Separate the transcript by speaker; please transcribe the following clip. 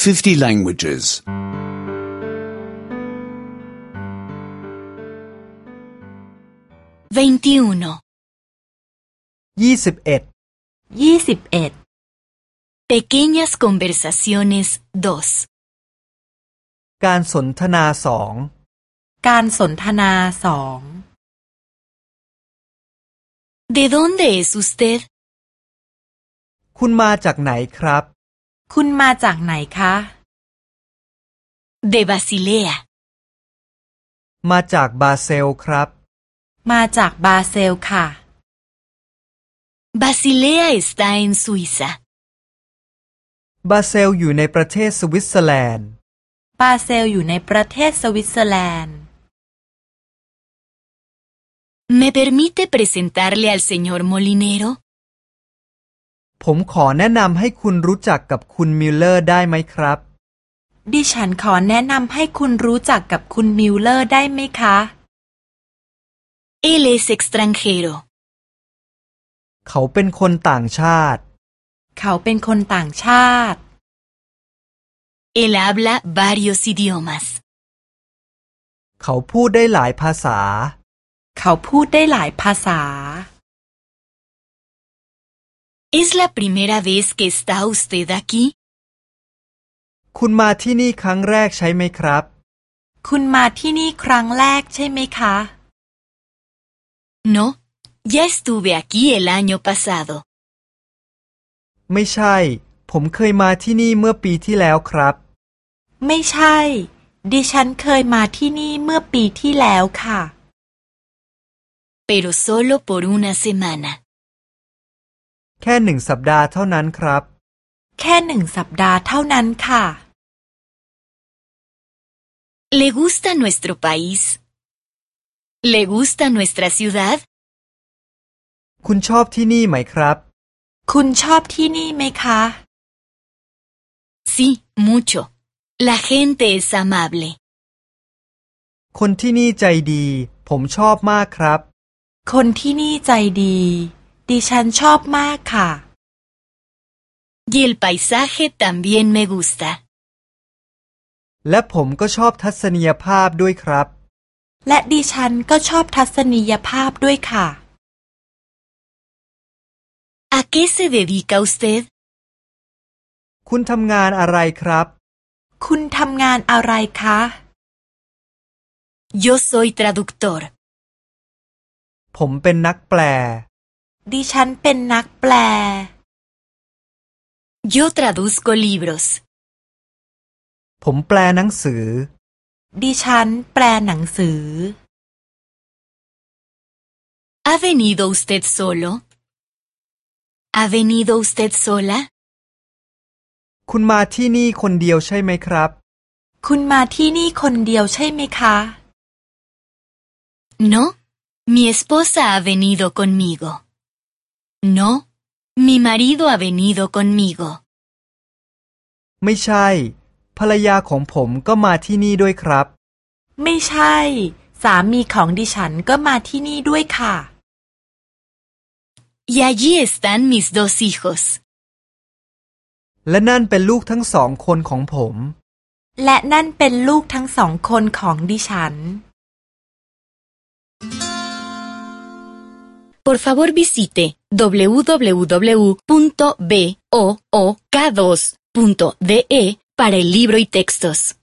Speaker 1: 50 languages.
Speaker 2: 21.
Speaker 3: 21
Speaker 2: Pequeñas conversaciones 2.
Speaker 3: การสนทนาสอง
Speaker 2: ¿De dónde es usted?
Speaker 3: คุณมาจากไหนครับ
Speaker 2: De Basilea.
Speaker 3: มาจากบาเซลครับ
Speaker 2: Basilea está en Suiza.
Speaker 3: บาเซลอยู่ในประเทศสวิตเซอร์แลนด์
Speaker 2: ¿Me permite presentarle al señor Molinero?
Speaker 3: ผมขอแนะนำให้คุณรู้จักกับคุณมิลเลอร์ได้ไหมครับ
Speaker 4: ดิฉันขอแนะนำให้คุณรู้จักกับคุณมิลเลอร์ได้ไหมคะ
Speaker 2: Él es extranjero.
Speaker 3: เขาเป็นคนต่างชาติ
Speaker 2: Él habla varios idiomas.
Speaker 3: เขาพูดได้หลายภาษา
Speaker 2: ¿Es la primera vez que está usted aquí?
Speaker 3: คุณมาที่นี่ครั้งแรกใช่ไหมครับ
Speaker 2: No, ya estuve aquí el año pasado.
Speaker 3: ไม่ใช่ ผมเคยมาที่นี่เมื่อปีที่แล้วครับ
Speaker 4: ไม่ใช่ ดิฉันเคยมาที่นี่เมื่อปีที่แล้วค่ะ
Speaker 2: Pero solo por una semana.
Speaker 3: แค่1 สัปดาห์เท่านั้นครับ
Speaker 2: ¿Le gusta nuestro país? ¿Le gusta nuestra ciudad?
Speaker 3: คุณชอบที่นี่ไหมครับ
Speaker 4: คุณชอบที่นี่ไหมคะ
Speaker 2: Sí, mucho. La gente es amable.
Speaker 3: คนที่นี่ใจดี ผมชอบมากครับ
Speaker 4: คนที่นี่ใจดี ดิฉันชอบมากค่ะ
Speaker 2: Y el paisaje también me gusta.
Speaker 3: และผมก็ชอบทัศนียภาพด้วยครับ
Speaker 4: และดิฉันก็ชอบทัศนียภาพด้วยค่ะ
Speaker 2: ¿A qué se dedica usted?
Speaker 3: คุณทำงานอะไรครับ
Speaker 4: คุณทำงานอะไรคะ
Speaker 2: Yo soy traductor.
Speaker 3: ผมเป็นนักแปล
Speaker 4: ดิฉันเป็นนักแปล
Speaker 2: Yo traduzco libros.
Speaker 3: ผมแปลหนังสือ
Speaker 4: ดิฉันแปลหนังสือ
Speaker 2: ¿Ha venido usted solo? ¿Ha venido usted sola?
Speaker 3: คุณมาที่นี่คนเดียวใช่ไหมครับ
Speaker 4: คุณมาที่นี่คนเดียวใช่ไหมคะ
Speaker 2: No, mi esposa ha venido conmigo. No, mi marido ha venido conmigo.
Speaker 3: ไม่ใช่ ภรรยาของผมก็มาที่นี่ด้วยครับ
Speaker 4: ไม่ใช่ สามีของดิฉันก็มาที่นี่ด้วยค่ะ
Speaker 2: Y allí están mis 2 hijos.
Speaker 3: และนั่นเป็นลูกทั้ง2 คนของผม
Speaker 4: และนั่นเป็นลูกทั้ง2 คนของดิฉัน
Speaker 2: Por favor visite www.book2.de para el libro y textos.